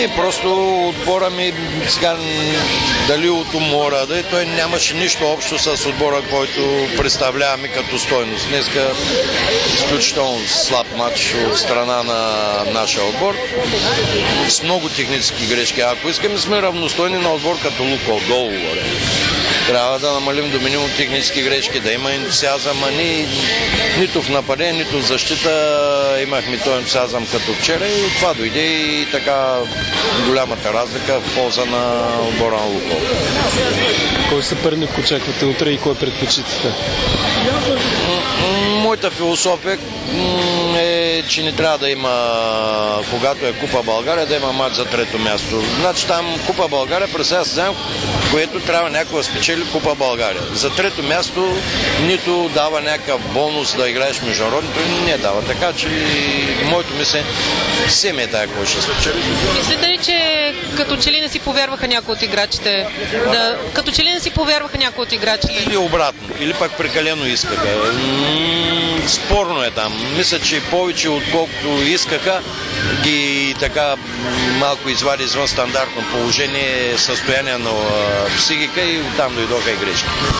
Не, просто отбора ми сега дали от умора, той нямаше нищо общо с отбора, който представляваме като стойност. Днеска изключително слаб матч от страна на нашия отбор с много технически грешки. Ако искаме да сме равностойни на отбор като Лукол, долу горе, трябва да намалим до минимум технически грешки, да има ентусиазъм, а нито в нападение, нито в защита имахме този ентусиазъм като вчера и това дойде и така голямата разлика в полза на отбора на Лукол. Кой съперник очаквате утре и кой предпочитате? Моята философия е, че не трябва да има, когато е Купа България, да има матч за трето място. Значи там Купа България представя състезание, което трябва някой да спечели Купа България. За трето място нито дава някакъв бонус да играеш международното, не дава. Така че моето мислене все ми е тая, кой ще спечели. Мислите ли, че като че ли не си повярваха някои от играчите? Като че ли не си повярваха някои от играчите? Или обратно, или пак прекалено искаха. Спорно е там. Мисля, че повече отколкото искаха, ги така малко извади извън стандартно положение, състояние на психика и оттам дойдоха и грешки.